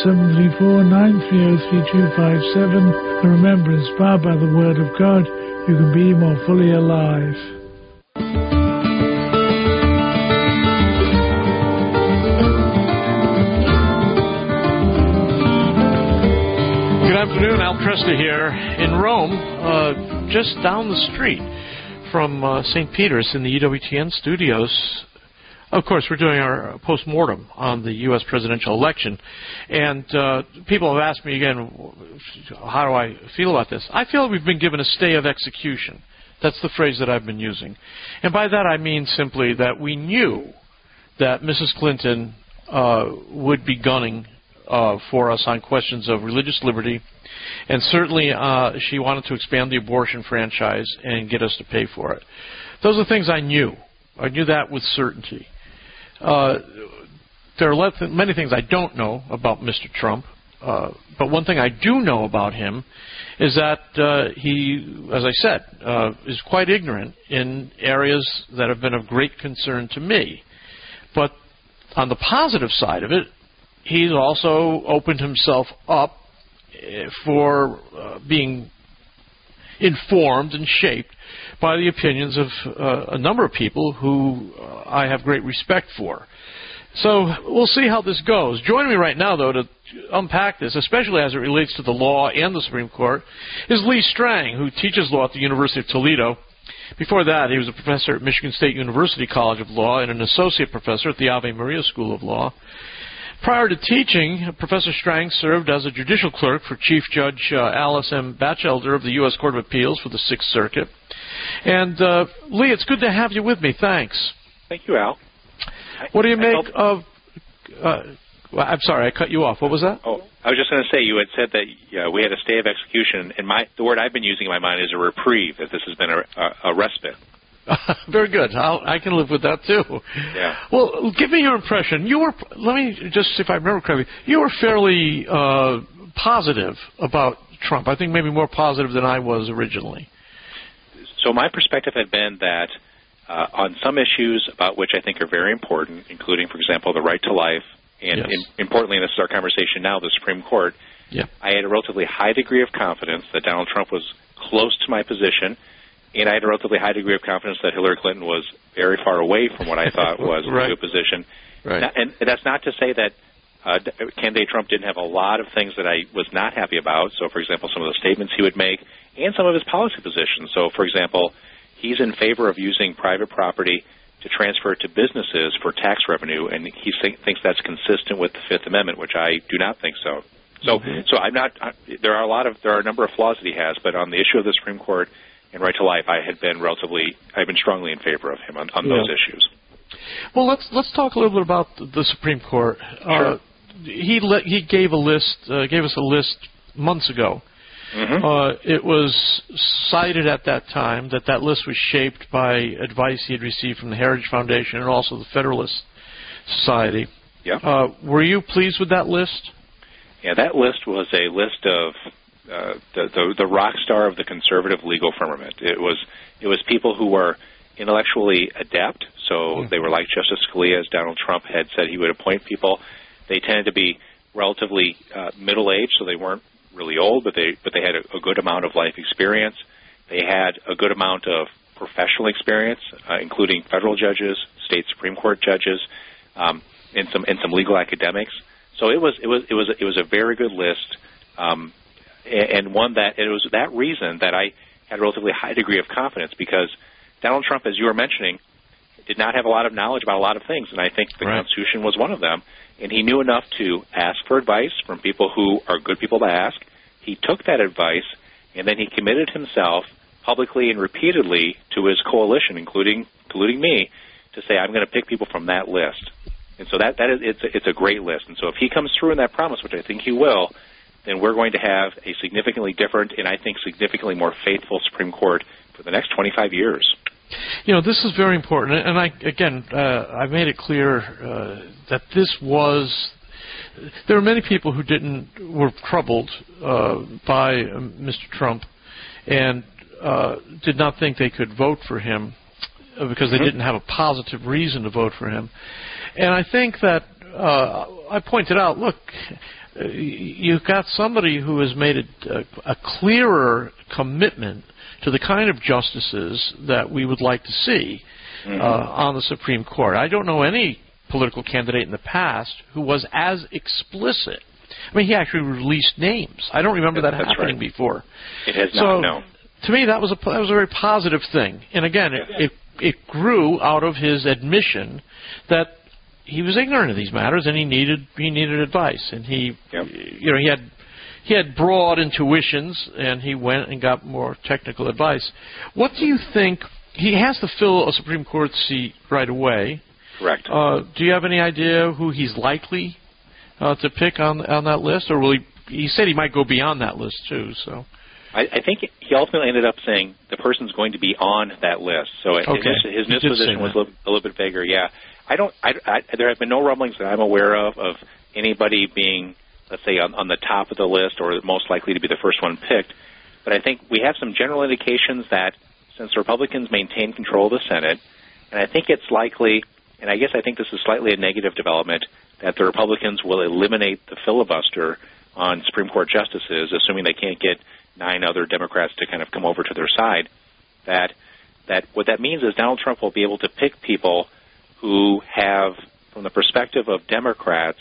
[SPEAKER 25] 734-930-3257, and remember, inspired by the Word of God, you can be more fully alive.
[SPEAKER 13] Good afternoon, Al Cresta here in Rome, just down the street from St. Peter's in the EWTN studios. Of course, we're doing our post-mortem on the U.S. presidential election, and people have asked me again, how do I feel about this? I feel we've been given a stay of execution. That's the phrase that I've been using. And by that I mean simply that we knew that Mrs. Clinton would be gunning for us on questions of religious liberty, and certainly she wanted to expand the abortion franchise and get us to pay for it. Those are things I knew. I knew that with certainty. There are many things I don't know about Mr. Trump, but one thing I do know about him is that he, as I said, is quite ignorant in areas that have been of great concern to me. But on the positive side of it, he's also opened himself up for being informed and shaped by the opinions of a number of people who I have great respect for. So we'll see how this goes. Joining me right now, though, to unpack this, especially as it relates to the law and the Supreme Court, is Lee Strang, who teaches law at the University of Toledo. Before that, he was a professor at Michigan State University College of Law and an associate professor at the Ave Maria School of Law. Prior to teaching, Professor Strang served as a judicial clerk for Chief Judge Alice M. Batchelder of the U.S. Court of Appeals for the Sixth Circuit. And, Lee, it's good to have you with me. Thanks.
[SPEAKER 1] Thank you, Al.
[SPEAKER 13] What do you make of... I'm sorry, I cut you off. What was that?
[SPEAKER 1] Oh, I was just going to say, you had said that we had a stay of execution, and the word I've been using in my mind is a reprieve, that this has been a respite.
[SPEAKER 13] Very good. I can live with that, too.
[SPEAKER 1] Yeah.
[SPEAKER 13] Well, give me your impression. Let me just see if I remember correctly. You were fairly positive about Trump. I think maybe more positive than I was originally.
[SPEAKER 1] So my perspective had been that on some issues about which I think are very important, including, for example, the right to life, and importantly, and this is our conversation now, the Supreme Court, I had a relatively high degree of confidence that Donald Trump was close to my position, and I had a relatively high degree of confidence that Hillary Clinton was very far away from what I thought was a good position.
[SPEAKER 13] Right.
[SPEAKER 1] And that's not to say that candidate Trump didn't have a lot of things that I was not happy about. So, for example, some of the statements he would make and some of his policy positions. So, for example, he's in favor of using private property to transfer it to businesses for tax revenue, and he thinks that's consistent with the Fifth Amendment, which I do not think so. So I'm not. There are a number of flaws that he has, but on the issue of the Supreme Court and right to life, I've been strongly in favor of him on those issues.
[SPEAKER 13] Well, let's talk a little bit about the Supreme Court.
[SPEAKER 1] Sure.
[SPEAKER 13] He gave us a list months ago. Mm-hmm. It was cited at that time that list was shaped by advice he had received from the Heritage Foundation and also the Federalist Society.
[SPEAKER 1] Yeah.
[SPEAKER 13] Were you pleased with that list?
[SPEAKER 1] Yeah, that list was a list of the rock star of the conservative legal firmament. It was people who were intellectually adept, so they were like Justice Scalia, as Donald Trump had said he would appoint people. They tended to be relatively middle-aged, so they weren't really old, but they had a good amount of life experience. They had a good amount of professional experience, including federal judges, state Supreme Court judges, and some legal academics. So it was a very good list, and one that it was that reason that I had a relatively high degree of confidence, because Donald Trump, as you were mentioning, did not have a lot of knowledge about a lot of things, and I think the Constitution was one of them. And he knew enough to ask for advice from people who are good people to ask. He took that advice, and then he committed himself publicly and repeatedly to his coalition, including me, to say, I'm going to pick people from that list. And so it's a great list. And so if he comes through in that promise, which I think he will, then we're going to have a significantly different and I think significantly more faithful Supreme Court for the next 25 years.
[SPEAKER 13] You know, this is very important, and I made it clear that this was. There are many people who were troubled by Mr. Trump and did not think they could vote for him because they didn't have a positive reason to vote for him. And I think that I pointed out, look, you've got somebody who has made a clearer commitment to the kind of justices that we would like to see on the Supreme Court. I don't know any political candidate in the past who was as explicit. I mean, he actually released names. I don't remember that happening before.
[SPEAKER 1] It has not, no.
[SPEAKER 13] to me, that was a very positive thing. And again, it grew out of his admission that he was ignorant of these matters and he needed advice. And he had broad intuitions, and he went and got more technical advice. What do you think? He has to fill a Supreme Court seat right away.
[SPEAKER 1] Correct.
[SPEAKER 13] Do you have any idea who he's likely to pick on that list, or will he said he might go beyond that list too? So
[SPEAKER 1] I think he ultimately ended up saying the person's going to be on that list. So his position was a little bit vaguer. Yeah, there have been no rumblings that I'm aware of anybody being, let's say, on the top of the list or most likely to be the first one picked. But I think we have some general indications that since the Republicans maintain control of the Senate, and I think it's likely, and I guess I think this is slightly a negative development, that the Republicans will eliminate the filibuster on Supreme Court justices, assuming they can't get 9 other Democrats to kind of come over to their side, that what that means is Donald Trump will be able to pick people who have, from the perspective of Democrats,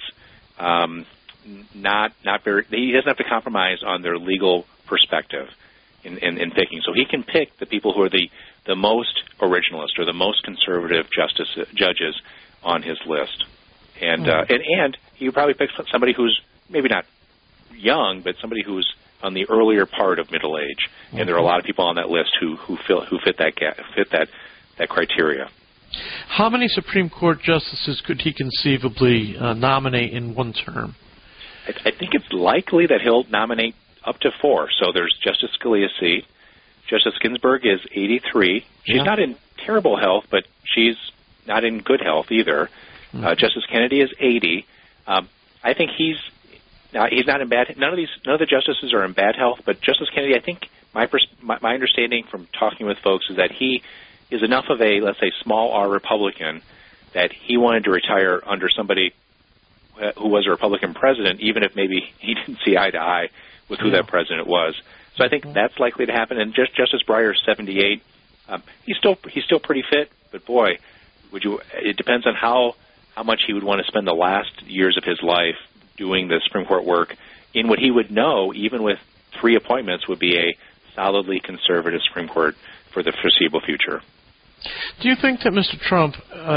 [SPEAKER 1] not very. He doesn't have to compromise on their legal perspective in picking. So he can pick the people who are the most originalist or the most conservative judges on his list, and he would probably pick somebody who's maybe not young, but somebody who's on the earlier part of middle age, and there are a lot of people on that list who fit that criteria.
[SPEAKER 13] How many Supreme Court justices could he conceivably nominate in one term?
[SPEAKER 1] I think it's likely that he'll nominate up to 4. So there's Justice Scalia's seat. Justice Ginsburg is 83. She's not in terrible health, but she's not in good health either. Justice Kennedy is 80. I think he's not in bad. None of the justices are in bad health, but Justice Kennedy, I think my understanding from talking with folks is that he is enough of a, let's say, small R Republican that he wanted to retire under somebody who was a Republican president, even if maybe he didn't see eye to eye with who that president was. So I think that's likely to happen. And Justice Breyer, 78, he's still pretty fit, but boy, it depends on how much he would want to spend the last years of his life doing the Supreme Court work in what he would know, even with 3 appointments, would be a solidly conservative Supreme Court for the foreseeable future.
[SPEAKER 13] Do you think that Mr. Trump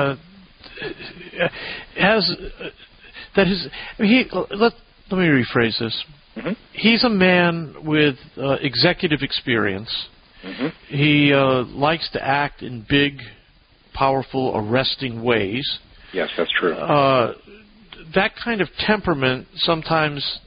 [SPEAKER 13] has that his? Let me rephrase this. Mm-hmm. He's a man with executive experience. Mm-hmm. He likes to act in big, powerful, arresting ways.
[SPEAKER 1] Yes, that's true.
[SPEAKER 13] That kind of temperament sometimes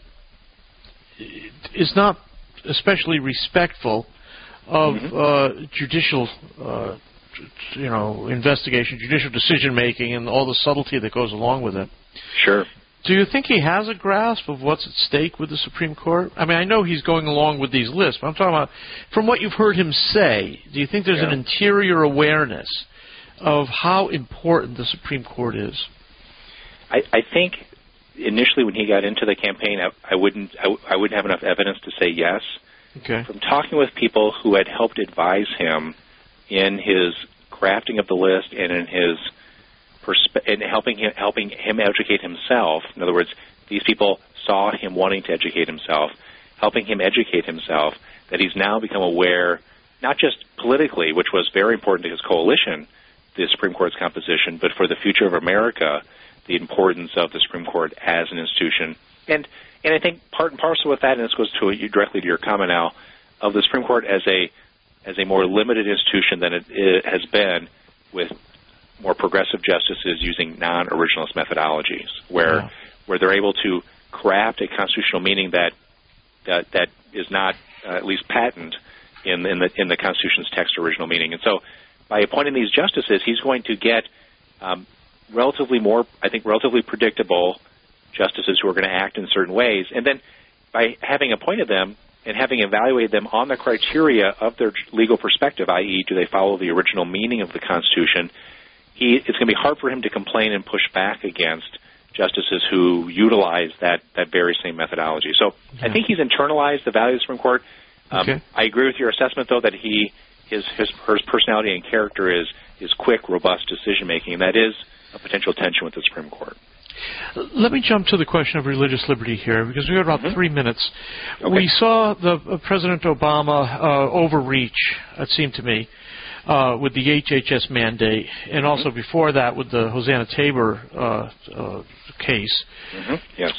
[SPEAKER 13] is not especially respectful of judicial, investigation, judicial decision-making, and all the subtlety that goes along with it.
[SPEAKER 1] Sure.
[SPEAKER 13] Do you think he has a grasp of what's at stake with the Supreme Court? I mean, I know he's going along with these lists, but I'm talking about, from what you've heard him say, do you think there's an interior awareness of how important the Supreme Court is?
[SPEAKER 1] I think initially when he got into the campaign, I wouldn't have enough evidence to say yes.
[SPEAKER 13] Okay.
[SPEAKER 1] From talking with people who had helped advise him in his crafting of the list and in his and helping him educate himself. In other words, these people saw him wanting to educate himself, helping him educate himself, that he's now become aware, not just politically, which was very important to his coalition, the Supreme Court's composition, but for the future of America, the importance of the Supreme Court as an institution. And I think part and parcel with that, and this goes directly to your comment, Al, of the Supreme Court as a more limited institution than it has been, with more progressive justices using non-originalist methodologies, where they're able to craft a constitutional meaning that is not at least patent in the Constitution's text original meaning. And so, by appointing these justices, he's going to get relatively predictable justices who are going to act in certain ways. And then, by having appointed them and having evaluated them on the criteria of their legal perspective, i.e., do they follow the original meaning of the Constitution, it's going to be hard for him to complain and push back against justices who utilize that very same methodology. So I think he's internalized the value of the Supreme Court. I agree with your assessment, though, that his personality and character is quick, robust decision-making, and that is a potential tension with the Supreme Court.
[SPEAKER 13] Let me jump to the question of religious liberty here, because we have about 3 minutes.
[SPEAKER 1] Okay.
[SPEAKER 13] We saw President Obama overreach, it seemed to me, with the HHS mandate, and also before that with the Hosanna Tabor case.
[SPEAKER 1] Yes.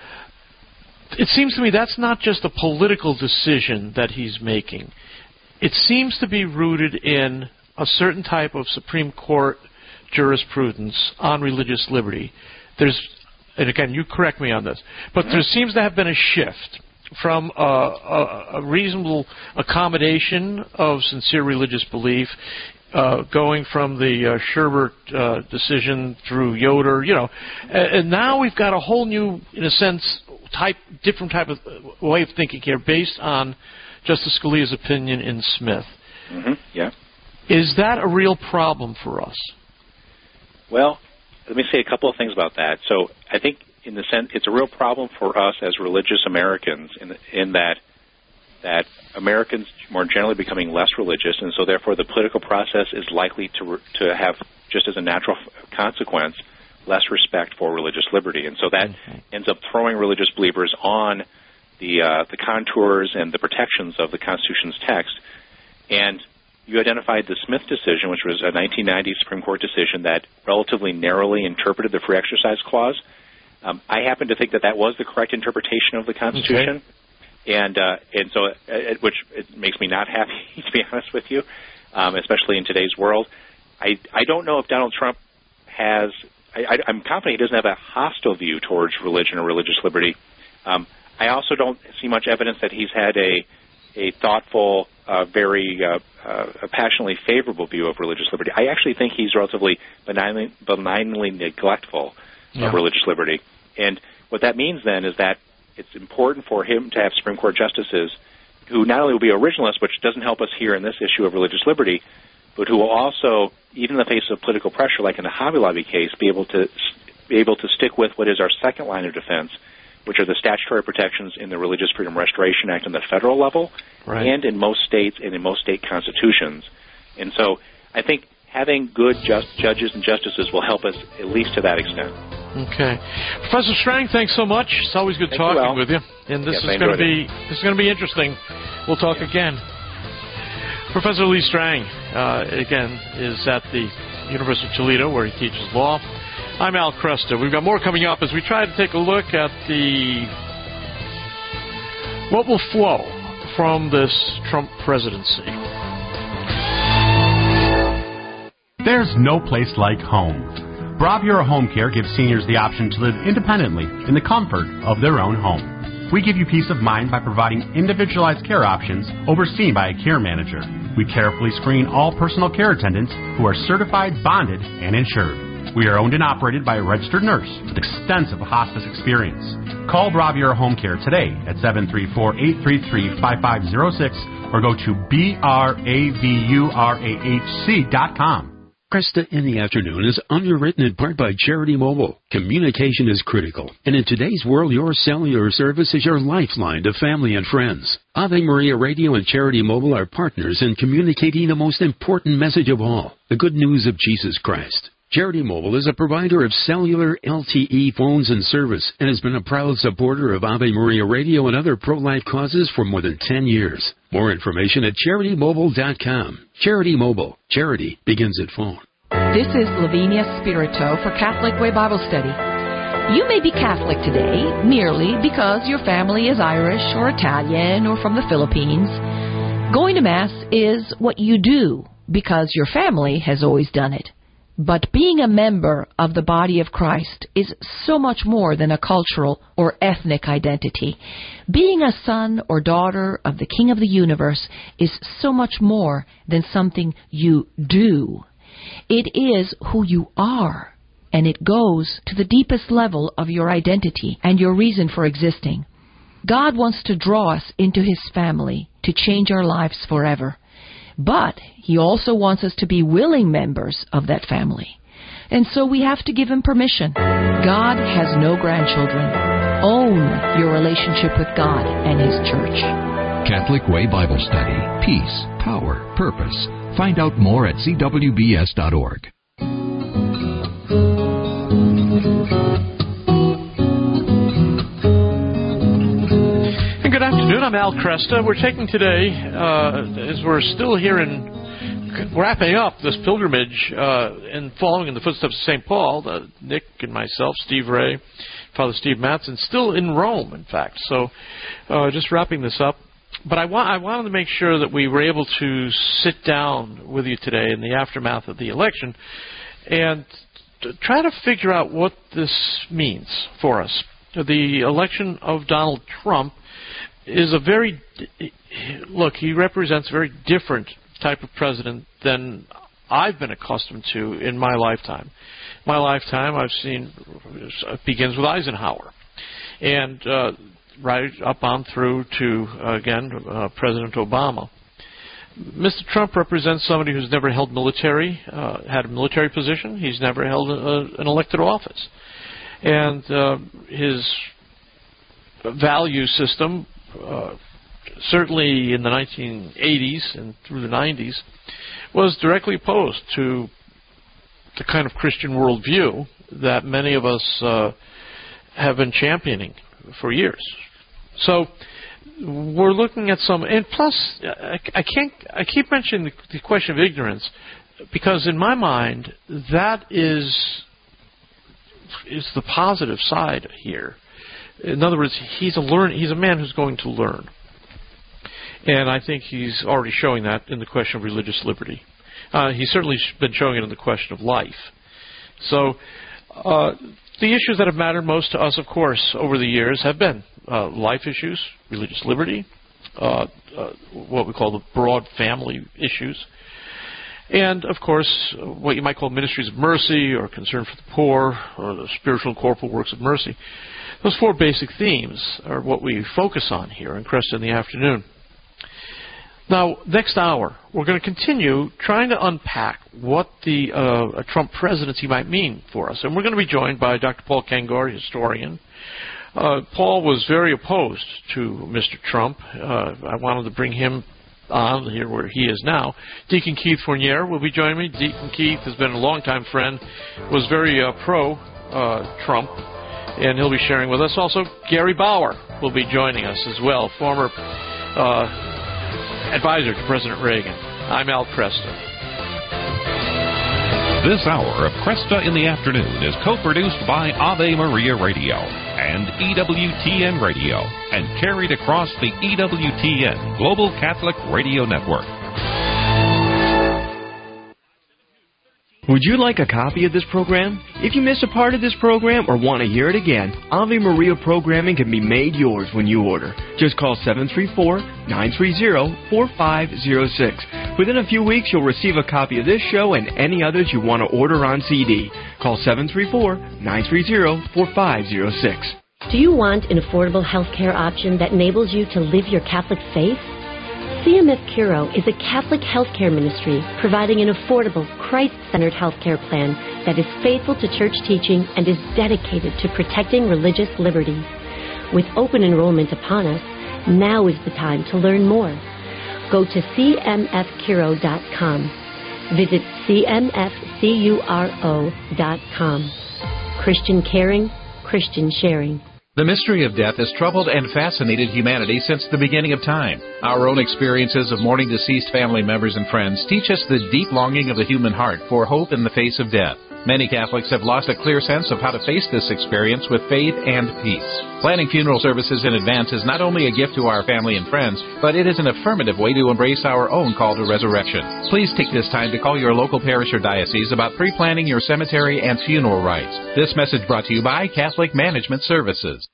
[SPEAKER 13] It seems to me that's not just a political decision that he's making. It seems to be rooted in a certain type of Supreme Court jurisprudence on religious liberty. And again, you correct me on this, but there seems to have been a shift from a reasonable accommodation of sincere religious belief, going from the Sherbert decision through Yoder, and now we've got a whole new, in a sense, different type of way of thinking here, based on Justice Scalia's opinion in Smith.
[SPEAKER 1] Yeah.
[SPEAKER 13] Is that a real problem for us?
[SPEAKER 1] Well, let me say a couple of things about that. So I think, in the sense, it's a real problem for us as religious Americans, in that Americans more generally becoming less religious, and so therefore the political process is likely to have, just as a natural consequence, less respect for religious liberty, and so that ends up throwing religious believers on the contours and the protections of the Constitution's text. And you identified the Smith decision, which was a 1990 Supreme Court decision that relatively narrowly interpreted the Free Exercise Clause. I happen to think that was the correct interpretation of the Constitution, and so which it makes me not happy, to be honest with you, especially in today's world. I don't know if Donald Trump has. I'm confident he doesn't have a hostile view towards religion or religious liberty. I also don't see much evidence that he's had a thoughtful, very passionately favorable view of religious liberty. I actually think he's relatively benignly neglectful of religious liberty. And what that means then is that it's important for him to have Supreme Court justices who not only will be originalists, which doesn't help us here in this issue of religious liberty, but who will also, even in the face of political pressure, like in the Hobby Lobby case, be able to stick with what is our second line of defense, which are the statutory protections in the Religious Freedom Restoration Act on the federal level, and in most states and in most state constitutions. And so I think having good judges and justices will help us at least to that extent.
[SPEAKER 13] Okay, Professor Strang, thanks so much. It's always good talking with you, and this is going to be interesting. We'll talk again. Professor Lee Strang, again, is at the University of Toledo, where he teaches law. I'm Al Kresta. We've got more coming up as we try to take a look at what will flow from this Trump presidency.
[SPEAKER 6] There's no place like home. Bravura Home Care gives seniors the option to live independently in the comfort of their own home. We give you peace of mind by providing individualized care options overseen by a care manager. We carefully screen all personal care attendants who are certified, bonded, and insured. We are owned and operated by a registered nurse with extensive hospice experience. Call Bravura Home Care today at 734-833-5506 or go to bravurahc.com.
[SPEAKER 2] Kresta in the Afternoon is underwritten in part by Charity Mobile. Communication is critical, and in today's world, your cellular service is your lifeline to family and friends. Ave Maria Radio and Charity Mobile are partners in communicating the most important message of all, the good news of Jesus Christ. Charity Mobile is a provider of cellular LTE phones and service and has been a proud supporter of Ave Maria Radio and other pro-life causes for more than 10 years. More information at CharityMobile.com. Charity Mobile. Charity begins at phone.
[SPEAKER 7] This is Lavinia Spirito for Catholic Way Bible Study. You may be Catholic today merely because your family is Irish or Italian or from the Philippines. Going to Mass is what you do because your family has always done it. But being a member of the body of Christ is so much more than a cultural or ethnic identity. Being a son or daughter of the King of the universe is so much more than something you do. It is who you are, and it goes to the deepest level of your identity and your reason for existing. God wants to draw us into His family to change our lives forever. But He also wants us to be willing members of that family. And so we have to give Him permission. God has no grandchildren. Own your relationship with God and His church.
[SPEAKER 8] Catholic Way Bible Study. Peace, power, purpose. Find out more at cwbs.org.
[SPEAKER 13] afternoon. I'm Al Cresta. We're taking today, as we're still here wrapping up this pilgrimage and following in the footsteps of St. Paul, Nick and myself, Steve Ray, Father Steve Mattson, still in Rome, in fact. So just wrapping this up. But I wanted to make sure that we were able to sit down with you today in the aftermath of the election and try to figure out what this means for us. The election of Donald Trump is he represents a very different type of president than I've been accustomed to in my lifetime. My lifetime, I've seen, begins with Eisenhower. And right up on through to, President Obama. Mr. Trump represents somebody who's never held had a military position. He's never held an elected office. And his value system, certainly in the 1980s and through the 90s, was directly opposed to the kind of Christian worldview that many of us have been championing for years. So we're looking at some, and plus, I keep mentioning the question of ignorance, because in my mind, that is the positive side here. In other words, he's a man who's going to learn. And I think he's already showing that in the question of religious liberty. He's certainly been showing it in the question of life. So the issues that have mattered most to us, of course, over the years have been life issues, religious liberty, what we call the broad family issues, and, of course, what you might call ministries of mercy or concern for the poor or the spiritual and corporal works of mercy. Those four basic themes are what we focus on here in Cresta in the Afternoon. Now, next hour, we're going to continue trying to unpack what a Trump presidency might mean for us. And we're going to be joined by Dr. Paul Kengor, historian. Paul was very opposed to Mr. Trump. I wanted to bring him on here where he is now. Deacon Keith Fournier will be joining me. Deacon Keith has been a longtime friend, was very pro-Trump, and he'll be sharing with us. Also, Gary Bauer will be joining us as well, former advisor to President Reagan. I'm Al Cresta.
[SPEAKER 4] This hour of Cresta in the Afternoon is co-produced by Ave Maria Radio and EWTN Radio and carried across the EWTN Global Catholic Radio Network.
[SPEAKER 24] Would you like a copy of this program? If you miss a part of this program or want to hear it again, Ave Maria programming can be made yours when you order. Just call 734-930-4506. Within a few weeks, you'll receive a copy of this show and any others you want to order on CD. Call 734-930-4506.
[SPEAKER 10] Do you want an affordable health care option that enables you to live your Catholic faith? CMF Curo is a Catholic healthcare ministry providing an affordable, Christ-centered healthcare plan that is faithful to church teaching and is dedicated to protecting religious liberty. With open enrollment upon us, now is the time to learn more. Go to cmfcuro.com. Visit cmfcuro.com. Christian caring, Christian sharing.
[SPEAKER 11] The mystery of death has troubled and fascinated humanity since the beginning of time. Our own experiences of mourning deceased family members and friends teach us the deep longing of the human heart for hope in the face of death. Many Catholics have lost a clear sense of how to face this experience with faith and peace. Planning funeral services in advance is not only a gift to our family and friends, but it is an affirmative way to embrace our own call to resurrection. Please take this time to call your local parish or diocese about pre-planning your cemetery and funeral rites. This message brought to you by Catholic Management Services.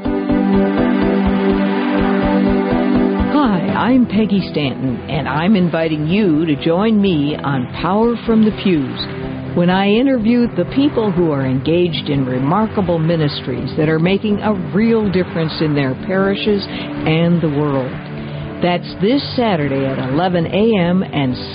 [SPEAKER 12] Hi, I'm Peggy Stanton, and I'm inviting you to join me on Power from the Pews, when I interview the people who are engaged in remarkable ministries that are making a real difference in their parishes and the world. That's this Saturday at 11 a.m. and